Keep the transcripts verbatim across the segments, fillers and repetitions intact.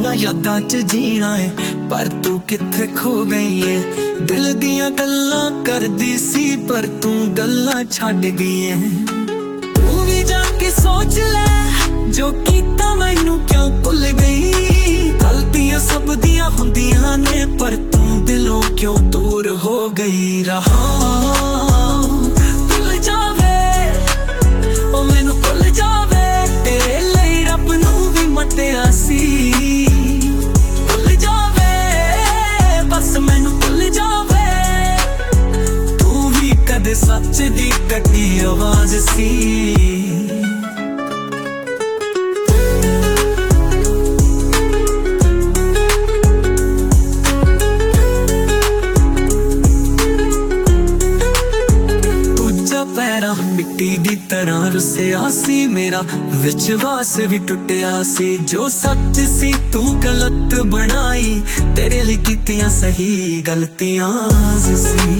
मेरा यादां च जीना है, पर तू किथे खो गई है। दिल दियां गल्लां करदी सी पर तू गल्लां छड्ड गई है। तू भी जाके सोच ले जो कीता मैनू क्यों भुल गई। गलतियां सब दियां हुंदियां ने पर तू दिलों क्यों दूर हो गई। रहा भुल जावे ओ मैनू भुल जावे, तेरे लिए रब नू भी मटिया सी। भुल जावे बस मैनू भुल जावे, तू भी कदे सच दी कटी आवाज सी। मिट्टी दी तरह रुसिया सी मेरा विश्वास भी टुटिया सी। जो सच सी तू गलत बनाई, तेरे लिए कीतियां सही गलतियां सी।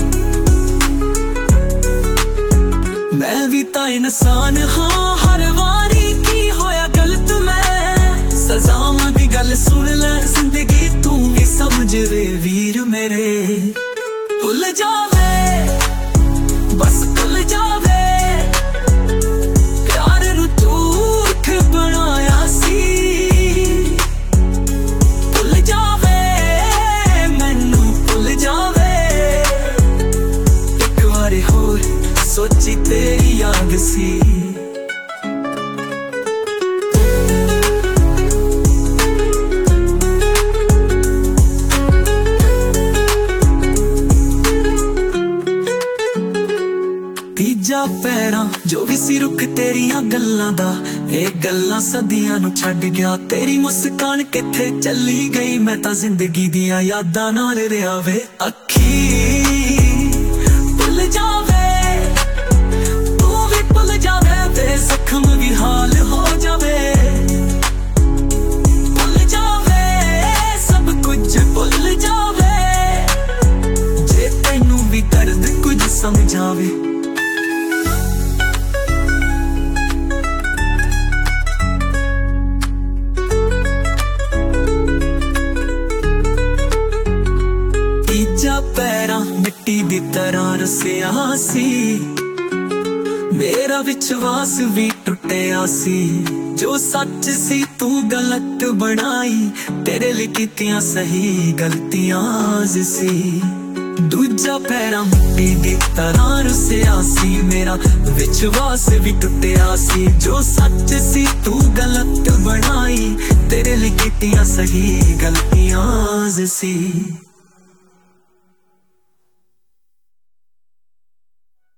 मैं भी तां इंसान हाँ, हर वारी की होया गलत मैं। सजावां दी गल सुन ले जिंदगी तू भी समझ रे वीर मेरे। भुल जावे बस भुल जावे, प्यार नू झूठ बनाया सी। भुल जावे मैनू भुल जावे, एक बारी होर सोची तेरी याद सी। तीजा पैरा जो भी सी रुख तेरिया गल्लां दा, ए गल्लां सदियां नू छड्ड गया। तेरी मुस्कान किथे चली गई, मैं तां जिंदगी दियां यादां नाल रहा वे। अखी भुल जावे तू भी भुल जावे, ते जख्म भी हाल हो जावे। भुल जावे सब कुछ भुल जावे, जे तैनू भी दर्द कुछ समझावे। पैरा मिट्टी दी तरह रसिया सी, मेरा विश्वास भी टुटिया सी। जो सच सी तू गलत बनाई, तेरे लिए कीतियां सही गलतियां सी। दूजा पैरा मिट्टी दी तरह रसिया सी, मेरा विश्वास भी टुटिया सी। जो सच सी तू गलत बनाई, तेरे लिए कीतियां सही गलतियां सी।